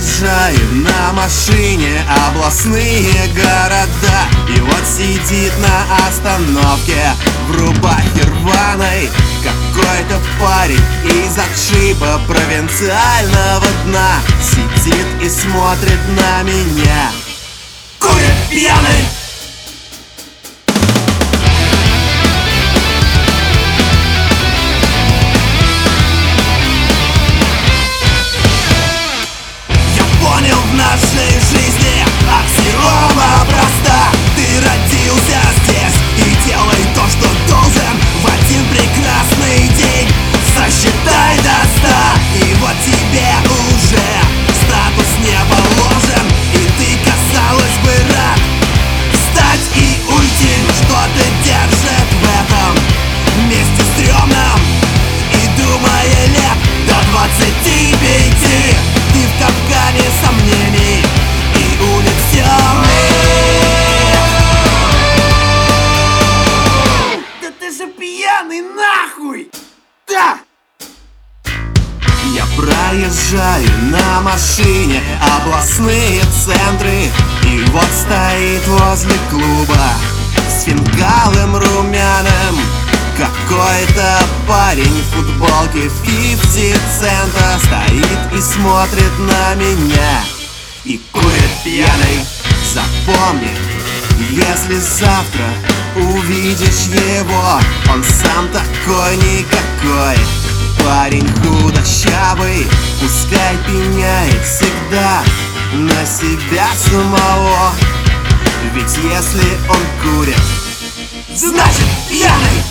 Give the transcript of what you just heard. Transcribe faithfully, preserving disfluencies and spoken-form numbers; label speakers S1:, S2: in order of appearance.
S1: проезжаю на машине областные города. И вот сидит на остановке в рубахе рваной какой-то парень из отшиба провинциального дна. Сидит и смотрит на меня, курит пьяный. В нашей жизни аксиома проста. Ты родился здесь и делай то, что должен. В один прекрасный день сосчитай до ста, и вот тебе уже статус не положен. И ты, казалось бы, рад встать и уйти. Что-то держит в этом месте стрёмном. И думая лет до двадцати пяти, ты в капкане сомнений и улиц темных. Да ты же пьяный нахуй! Да! Я проезжаю на машине областные центры, и вот стоит возле клуба с фингалом румяным какой-то парень в футболке пятьдесят цента. Стоит и смотрит на меня и курит пьяный. Запомни, если завтра увидишь его, он сам такой никакой. Парень худощавый, пускай пеняет всегда на себя самого. Ведь если он курит, значит пьяный.